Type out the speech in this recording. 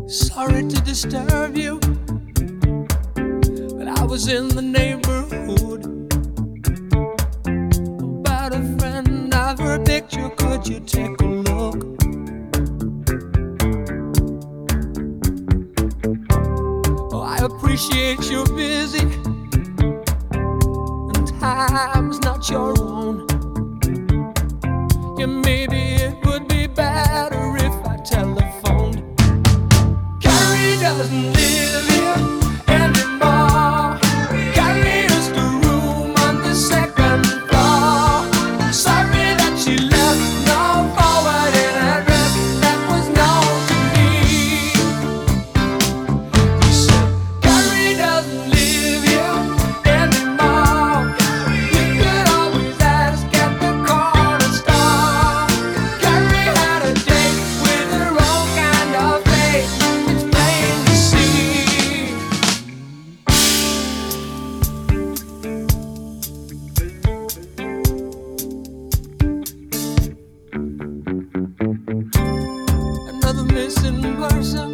Sorry to disturb you, but I was in the neighborhood about a friend of her picture. Could you take a look? Oh, I appreciate you're busy and time's not your own. Yeah, maybe it would be better if I telephoned. Carrie doesn't live here anymore. Carrie used to room on the second floor. Sorry that she left no forwarding address that was known to me. He said, Carrie doesn't live here anymore. You could always ask at the corner store. Carrie had a date with her own kind of face. It's plain to see. Another missing person.